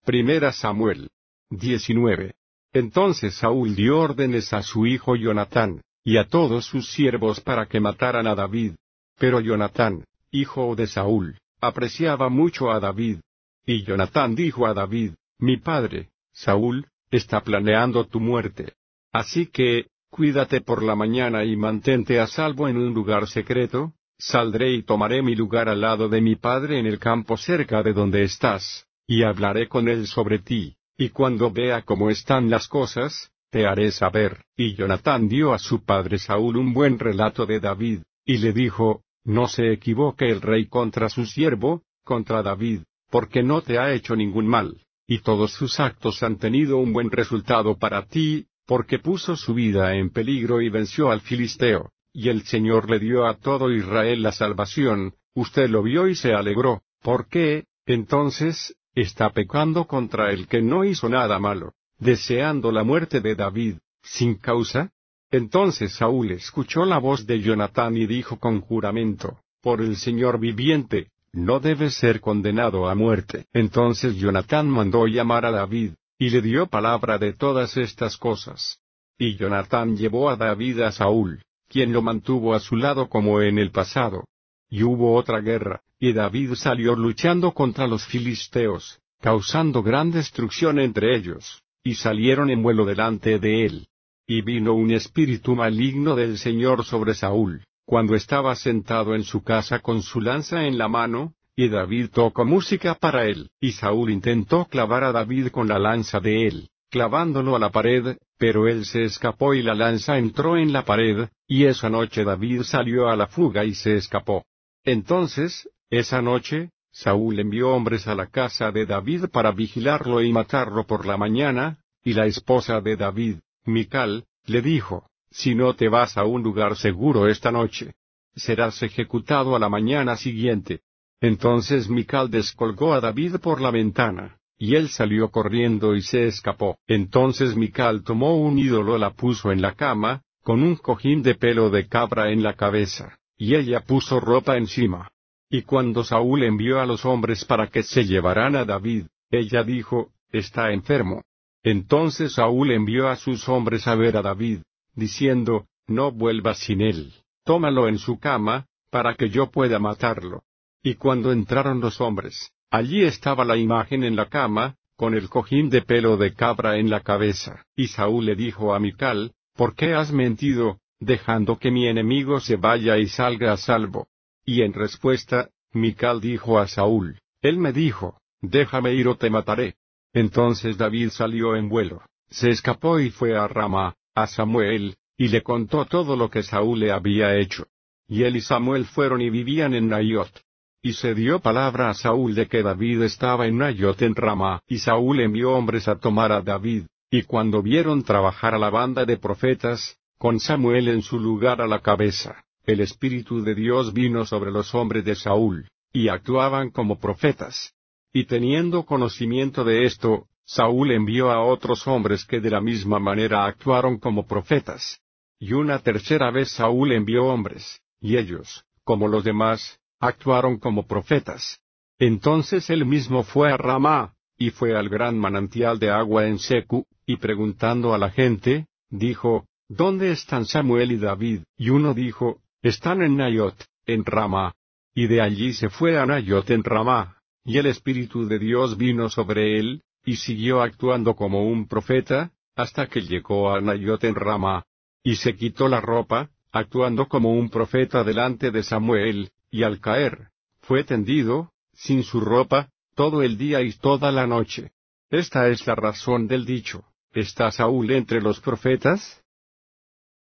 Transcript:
Primera Samuel 19. Entonces Saúl dio órdenes a su hijo Jonatán, y a todos sus siervos para que mataran a David. Pero Jonatán, hijo de Saúl, apreciaba mucho a David. Y Jonatán dijo a David: Mi padre, Saúl, está planeando tu muerte. Así que, cuídate por la mañana y mantente a salvo en un lugar secreto. Saldré y tomaré mi lugar al lado de mi padre en el campo cerca de donde estás, y hablaré con él sobre ti, y cuando vea cómo están las cosas, te haré saber. Y Jonatán dio a su padre Saúl un buen relato de David, y le dijo: No se equivoque el rey contra su siervo, contra David, porque no te ha hecho ningún mal, y todos sus actos han tenido un buen resultado para ti, porque puso su vida en peligro y venció al filisteo, y el Señor le dio a todo Israel la salvación. Usted lo vio y se alegró. ¿Por qué, entonces, está pecando contra el que no hizo nada malo, deseando la muerte de David, sin causa? Entonces Saúl escuchó la voz de Jonatán y dijo con juramento: Por el Señor viviente, no debe ser condenado a muerte. Entonces Jonatán mandó llamar a David, y le dio palabra de todas estas cosas. Y Jonatán llevó a David a Saúl, quien lo mantuvo a su lado como en el pasado. Y hubo otra guerra, y David salió luchando contra los filisteos, causando gran destrucción entre ellos, y salieron en vuelo delante de él. Y vino un espíritu maligno del Señor sobre Saúl, cuando estaba sentado en su casa con su lanza en la mano, y David tocó música para él. Y Saúl intentó clavar a David con la lanza de él, clavándolo a la pared, pero él se escapó y la lanza entró en la pared, y esa noche David salió a la fuga y se escapó. Entonces, esa noche, Saúl envió hombres a la casa de David para vigilarlo y matarlo por la mañana, y la esposa de David, Mical, le dijo: Si no te vas a un lugar seguro esta noche, serás ejecutado a la mañana siguiente. Entonces Mical descolgó a David por la ventana, y él salió corriendo y se escapó. Entonces Mical tomó un ídolo, la puso en la cama, con un cojín de pelo de cabra en la cabeza, y ella puso ropa encima. Y cuando Saúl envió a los hombres para que se llevaran a David, ella dijo: Está enfermo. Entonces Saúl envió a sus hombres a ver a David, diciendo: No vuelvas sin él, tómalo en su cama, para que yo pueda matarlo. Y cuando entraron los hombres, allí estaba la imagen en la cama, con el cojín de pelo de cabra en la cabeza. Y Saúl le dijo a Mical: ¿Por qué has mentido, dejando que mi enemigo se vaya y salga a salvo? Y en respuesta, Mical dijo a Saúl: Él me dijo: Déjame ir o te mataré. Entonces David salió en vuelo, se escapó y fue a Ramá, a Samuel, y le contó todo lo que Saúl le había hecho. Y él y Samuel fueron y vivían en Naiot. Y se dio palabra a Saúl de que David estaba en Naiot en Ramá. Y Saúl envió hombres a tomar a David, y cuando vieron trabajar a la banda de profetas, con Samuel en su lugar a la cabeza, el Espíritu de Dios vino sobre los hombres de Saúl, y actuaban como profetas. Y teniendo conocimiento de esto, Saúl envió a otros hombres que de la misma manera actuaron como profetas. Y una tercera vez Saúl envió hombres, y ellos, como los demás, actuaron como profetas. Entonces él mismo fue a Ramá, y fue al gran manantial de agua en Secu, y preguntando a la gente, dijo: ¿Dónde están Samuel y David? Y uno dijo: Están en Naiot, en Ramá. Y de allí se fue a Naiot en Ramá. Y el Espíritu de Dios vino sobre él, y siguió actuando como un profeta, hasta que llegó a Naiot en Ramá. Y se quitó la ropa, actuando como un profeta delante de Samuel, y al caer, fue tendido, sin su ropa, todo el día y toda la noche. Esta es la razón del dicho: ¿Está Saúl entre los profetas?